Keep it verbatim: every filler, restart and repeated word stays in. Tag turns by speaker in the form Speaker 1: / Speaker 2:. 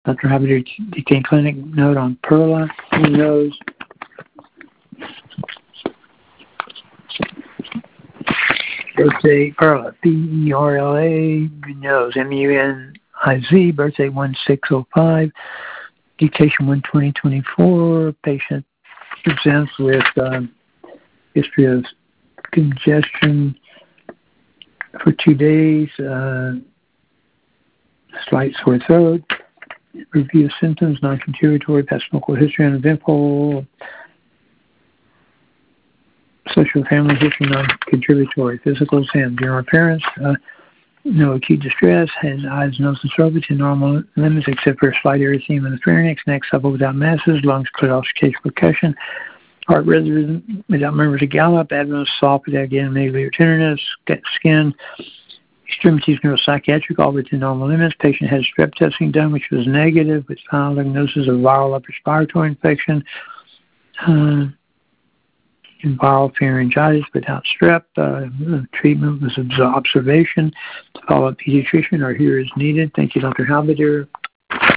Speaker 1: Doctor Habider, Detain Clinic note on Perla, nose. Birthday, Perla, P E R L A, nose, M U N I Z, birthday one six oh five, dictation one twenty twenty-four, patient presents with um, history of congestion for two days, uh, slight sore throat, review of symptoms, non-contributory, past medical history, uneventful, social family history, non-contributory, physical exam, general appearance, uh, no acute distress, has eyes, nose, and throat within normal limits except for a slight erythema in the pharynx, neck supple without masses, lungs clear off case percussion, heart rhythm without murmurs of gallop, abdomen soft without getting immediately or tenderness, skin, extremities neuropsychiatric, all within normal limits. Patient had strep testing done, which was negative, with final diagnosis of viral upper respiratory infection, uh, and viral pharyngitis without strep. Uh, treatment was observation. To follow up pediatrician or here is needed. Thank you, Doctor Halbeder.